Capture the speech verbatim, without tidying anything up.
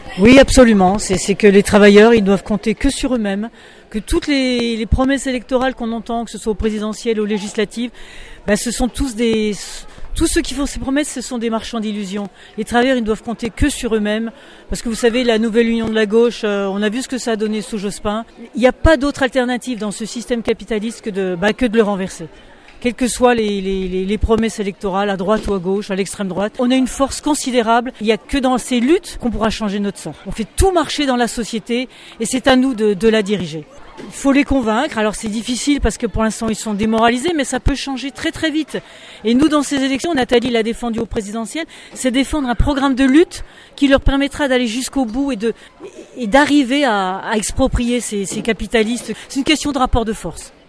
Oui, absolument. C'est, c'est que les travailleurs, ils doivent compter que sur eux-mêmes, que toutes les, les promesses électorales qu'on entend, que ce soit au présidentiel ou aux législatives, ben, ce sont tous des... Tous ceux qui font ces promesses, ce sont des marchands d'illusions. Les travailleurs, ils ne doivent compter que sur eux-mêmes. Parce que vous savez, la nouvelle union de la gauche, euh, on a vu ce que ça a donné sous Jospin. Il n'y a pas d'autre alternative dans ce système capitaliste que de, bah, que de le renverser. Quelles que soient les, les, les promesses électorales, à droite ou à gauche, à l'extrême droite. On a une force considérable. Il n'y a que dans ces luttes qu'on pourra changer notre sort. On fait tout marcher dans la société et c'est à nous de, de la diriger. Il faut les convaincre. Alors c'est difficile parce que pour l'instant ils sont démoralisés, mais ça peut changer très très vite. Et nous, dans ces élections, Nathalie l'a défendu au présidentiel, c'est défendre un programme de lutte qui leur permettra d'aller jusqu'au bout et, de, et d'arriver à, à exproprier ces, ces capitalistes. C'est une question de rapport de force.